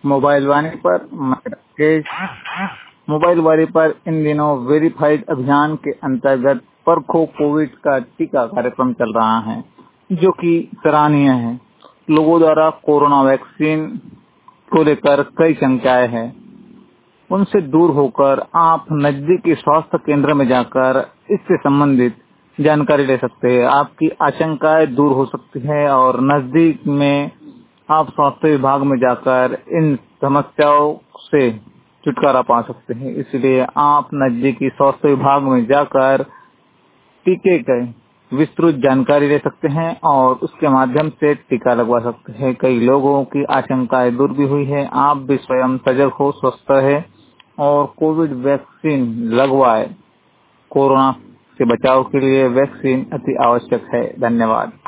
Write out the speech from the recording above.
Mobile वाणी पर mobile वाणी पर इन दिनों वेरीफाइड अभियान के अंतर्गत परखो कोविड का टीका कार्यक्रम चल रहा है, जो कि सराहनीय है। लोगों द्वारा कोरोना वैक्सीन को लेकर कई शंकाएं हैं, उनसे दूर होकर आप नजदीकी स्वास्थ्य केंद्र में जाकर इससे संबंधित जानकारी ले सकते हैं। आपकी आशंकाएं दूर हो सकती है और नजदीक में आप स्वास्थ्य विभाग में जाकर इन समस्याओं से छुटकारा पा सकते हैं। इसलिए आप नजदीकी स्वास्थ्य विभाग में जाकर टीके की विस्तृत जानकारी ले सकते हैं और उसके माध्यम से टीका लगवा सकते हैं। कई लोगों की आशंकाएं दूर भी हुई है। आप भी स्वयं सजग हो, स्वस्थ रहे और कोविड वैक्सीन लगवाए। कोरोना से बचाव के लिए वैक्सीन अति आवश्यक है। धन्यवाद।